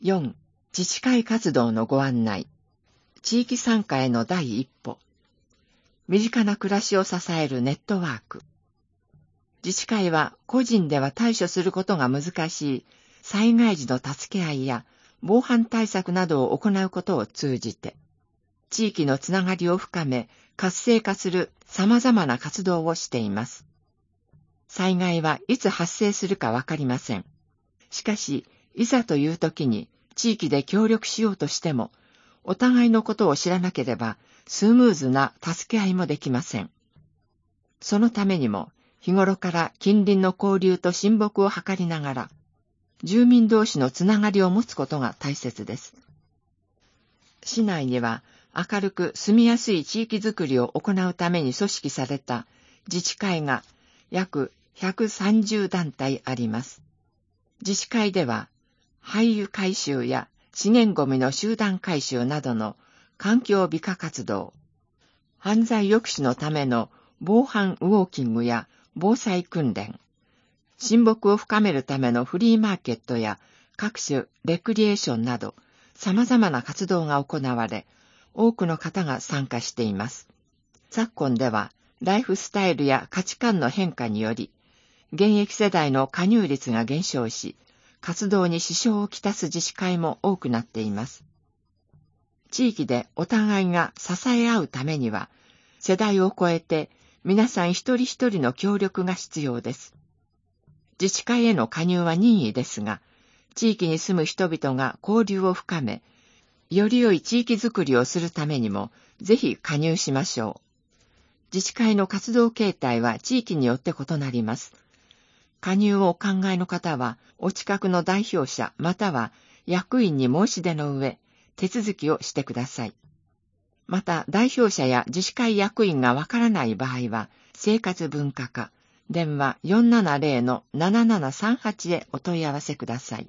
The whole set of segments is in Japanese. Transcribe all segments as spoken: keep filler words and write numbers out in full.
よん. 自治会活動のご案内。地域参加への第一歩。身近な暮らしを支えるネットワーク。自治会は個人では対処することが難しい災害時の助け合いや防犯対策などを行うことを通じて、地域のつながりを深め活性化する様々な活動をしています。災害はいつ発生するかわかりません。しかし、いざという時に地域で協力しようとしても、お互いのことを知らなければスムーズな助け合いもできません。そのためにも、日頃から近隣の交流と親睦を図りながら、住民同士のつながりを持つことが大切です。市内には明るく住みやすい地域づくりを行うために組織された自治会が約ひゃくさんじゅうだんたいあります。自治会では、廃油回収や資源ゴミの集団回収などの環境美化活動、犯罪抑止のための防犯ウォーキングや防災訓練、親睦を深めるためのフリーマーケットや各種レクリエーションなど様々な活動が行われ、多くの方が参加しています。昨今では、ライフスタイルや価値観の変化により、現役世代の加入率が減少し、活動に支障をきたす自治会も多くなっています。地域でお互いが支え合うためには、世代を超えて皆さん一人一人の協力が必要です。自治会への加入は任意ですが、地域に住む人々が交流を深め、より良い地域づくりをするためにも、ぜひ加入しましょう。自治会の活動形態は地域によって異なります。加入をお考えの方は、お近くの代表者または役員に申し出の上、手続きをしてください。また、代表者や自治会役員がわからない場合は、生活文化課、電話 よんななゼロ のななななさんはち へお問い合わせください。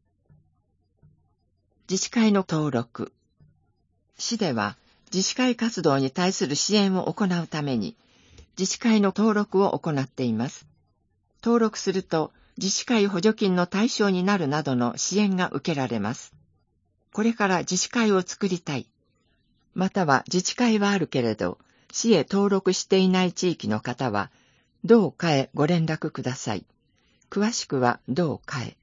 自治会の登録。市では、自治会活動に対する支援を行うために、自治会の登録を行っています。登録すると、自治会補助金の対象になるなどの支援が受けられます。これから自治会を作りたい。または自治会はあるけれど、市へ登録していない地域の方は、どうかへご連絡ください。詳しくはどうかへ。